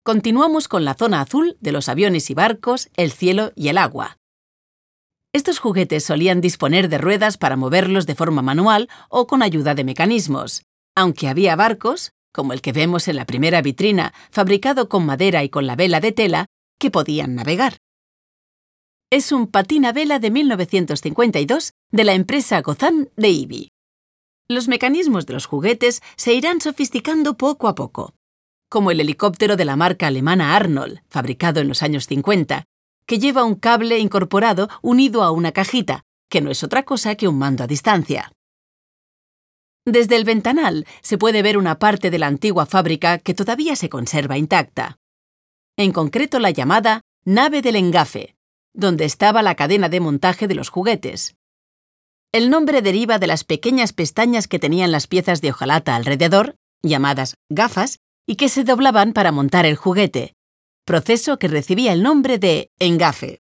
Continuamos con la zona azul de los aviones y barcos, el cielo y el agua. Estos juguetes solían disponer de ruedas para moverlos de forma manual o con ayuda de mecanismos, aunque había barcos, como el que vemos en la primera vitrina, fabricado con madera y con la vela de tela, que podían navegar. Es un patín a vela de 1952 de la empresa Gozan de Ibi. Los mecanismos de los juguetes se irán sofisticando poco a poco, como el helicóptero de la marca alemana Arnold, fabricado en los años 50, que lleva un cable incorporado unido a una cajita, que no es otra cosa que un mando a distancia. Desde el ventanal se puede ver una parte de la antigua fábrica que todavía se conserva intacta. En concreto la llamada nave del engafe, donde estaba la cadena de montaje de los juguetes. El nombre deriva de las pequeñas pestañas que tenían las piezas de hojalata alrededor, llamadas gafas, y que se doblaban para montar el juguete, proceso que recibía el nombre de engafe.